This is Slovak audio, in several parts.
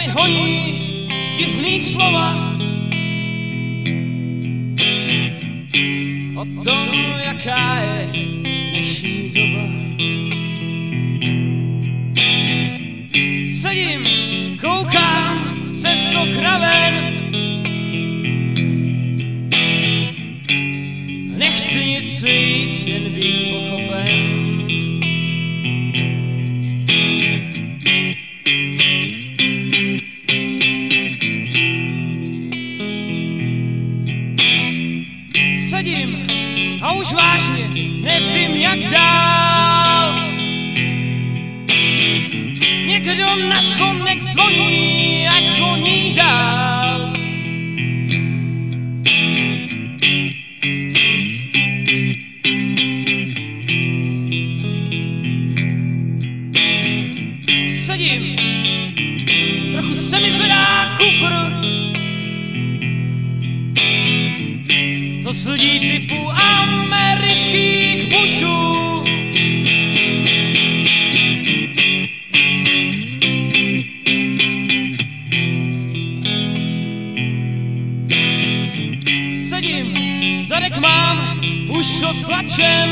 mi honí divný slova o tom, jaká je dnešní doba. Sedím, koukám se z okna ven, nechci nic víc, jen být pochopen. Sedím a už vážně nevím, jak dál. Někdo na zvonek zvoní, ať zvoní dál. Sedím, trochu se mi zvedá kufr. To z lidí typu amerických bušů. Sedím, zadek mám už odtlačen.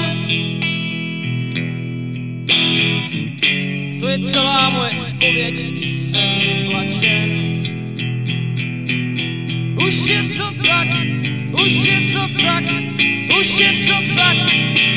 To je celá moje zpověď, jsem vyplačen. Už je to tak, už je to tak, už je to tak.